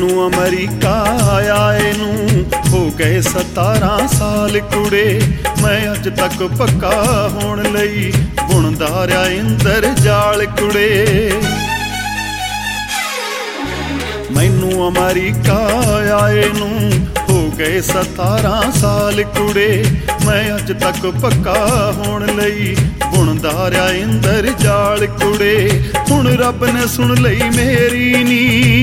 मैनू अमरीका आए नू हो गए 17 साल कुड़े, मैं अज तक पक्का होण लई बुणदा रहा इंदर जाल कुड़े। मैनू अमरीका आए नू हो गए 17 साल कुड़े, मैं अज तक पक्का होण लई बुणदा रहा इंदर जाल कुड़े। हुण रब ने सुन लई मेरी नी,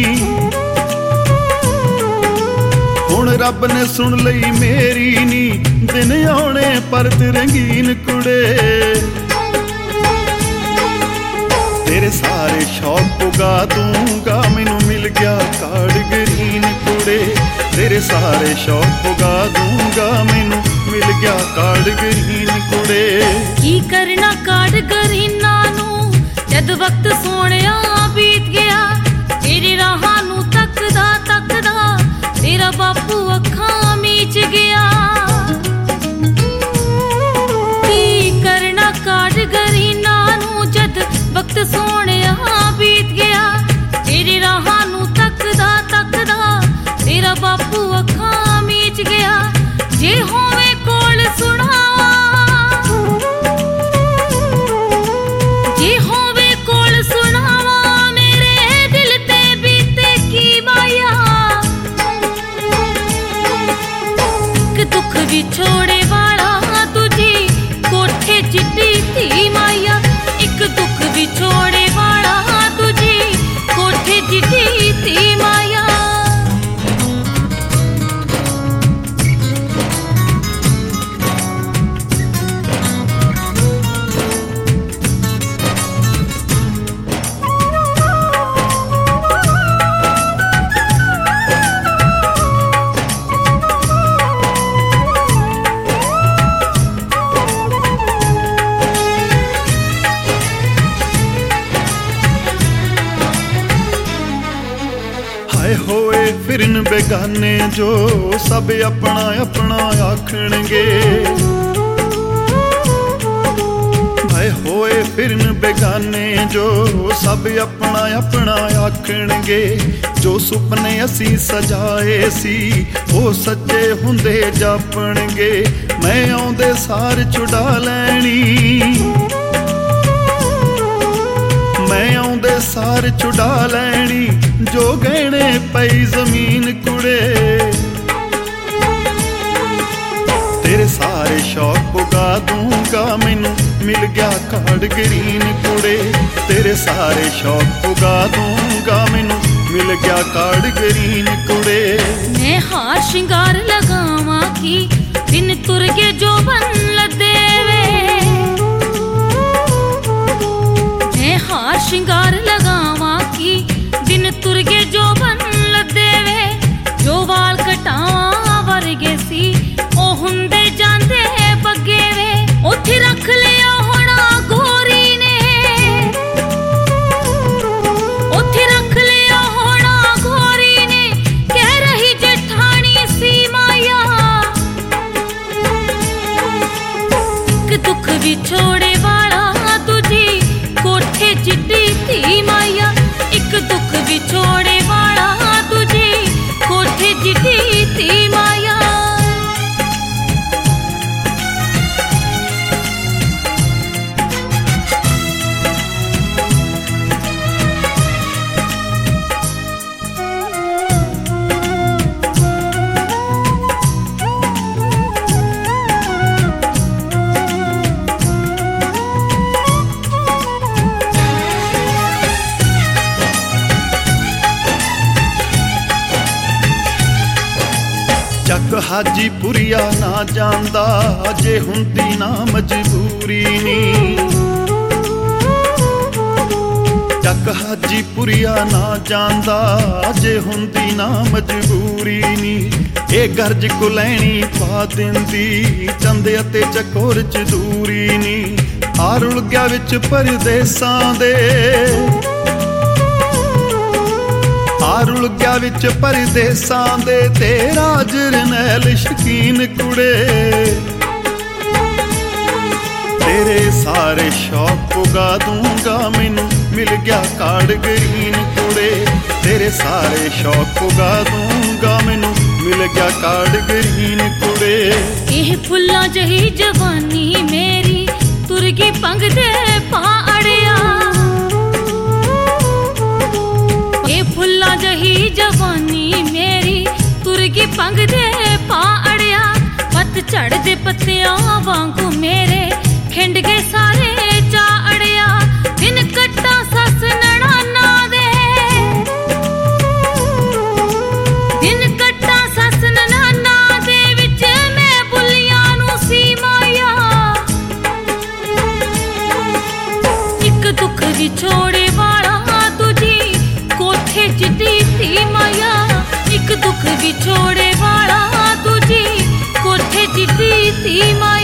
हुण रब ने सुन लई मेरी नी, दिन आने परत रंगीन कुड़े। तेरे सारे शौक पुगा दूंगा, मैनू मिल गया कार्ड ग्रीन कुड़े। तेरे सारे शौक पुगा दूंगा, मैनू मिल गया कार्ड ग्रीन कुड़े। की करना कार्ड ग्रीना नू जद वक्त सोहणिया बीत गया, तेरे राहां नू तकदा तकदा तेरा बापू अखां मीच गया। की करना कार्ड ग्रीना नू जद वक्त सोहणिया बीत गया, तेरे राहां नू तकदा तकदा तेरा बापू अखां मीच गया। जे होवे कोल सुनावा, जे होवे कोल सुनावा, मेरे दिल ते बीते की माया। कि दुख विछोड़े वाला तुझी कोठे चिट्टी थी माया। एक दुख विछोड़े वाला तुझी कोठे चिट्टी थी माया। होए फिरन बेगाने जो सब अपना अपना आखणगे। भाई होए फिरन बेगाने जो सब अपना अपना आखणगे। जो सुपने असी सजाए सी वो सच्चे हुंदे जापणगे। मैं आउंदे सार छुड़ा लैनी, मैं आउंदे सार छुड़ा लैनी, जो गहने पई जमीन कुड़े। तेरे सारे शौक पुगा दूंगा, मैनू मिल गया कार्ड ग्रीन कुड़े। तेरे सारे शौक पुगा दूंगा, मैनू मिल गया कार्ड ग्रीन कुड़े। मैं हार श्रृंगार लगावा की दिन तुर के जो बन लदे वे। मैं हार श्रृंगार लगावा की दिन तुर के जो बन लदे वे। जो वाल कटावा वर्गे सी ओ हुंदे जांदे बगे वे। उथे रख लिया होना गोरी ने, उथे रख लिया होना गोरी ने, कह रही जेठानी सी माया। कि दुख विछोड़े वाला तुझी कोठे चिट्टी थी माया। एक दुख विछोड़े वाला तुझी कोठे चिट्टी थी माया। चक हाजीपुरिया ना जांदा, जे हुंदी ना मजबूरी नी। चक हाजीपुरिया ना जांदा, जे हुंदी ना मजबूरी नी। ए गर्ज को लैनी पा दिंदी, चंदे अते चकोर च दूरी नी। आ रुल गया विच परदेसां दे, रुल गया विच परदेसां दे, तेरा जरनैल शकीन कुड़े। तेरे सारे शौक पुगा दूंगा, मैनू मिल गया कार्ड ग्रीन कुड़े। तेरे सारे शौक पुगा दूंगा, मैनू मिल गया कार्ड ग्रीन कुड़े। ਇਹ ਫੁੱਲਾਂ ਜਹੀ ਜਵਾਨੀ ਮੇਰੀ ਤੁਰ ਗਈ ਪੰਗ ਦੇ ਪਾ ਅੜਿਆ। ਇਹ ਫੁੱਲਾਂ ਜਹੀ ਜਵਾਨੀ ਮੇਰੀ ਤੁਰ ਗਈ ਪੰਗ ਦੇ ਪਾ ਅੜਿਆ। ਪੱਤਝੜ ਦੇ ਪੱਤਿਆਂ ਵਾਂਗੂ ਮੇਰੇ ਖਿੰਡ ਗਏ ਸਾਰੇ ਚਾ ਅੜਿਆ। ਦਿਨ ਕੱਟਾਂ ਸੱਸ ਨਣਾਨਾ ਦੇ, ਦਿਨ ਕੱਟਾਂ ਸੱਸ ਨਣਾਨਾ ਦੇ ਵਿੱਚ ਮੈਂ ਬੁੱਲੀਆਂ ਨੂੰ ਸੀ ਮਾਇਆ। ਇੱਕ ਦੁੱਖ ਵਿਛੋੜੇ ਵਾਲਾ ਦੂਜੀ ਕੋਠੇ ਚਿੱਟੀ ਸੀ ਮਾਇਆ। ਇੱਕ ਦੁੱਖ ਵਿਛੋੜੇ ਵਾਲਾ ਦੂਜੀ ਕੋਠੇ ਚਿੱਟੀ ਸੀ ਮਾਇਆ।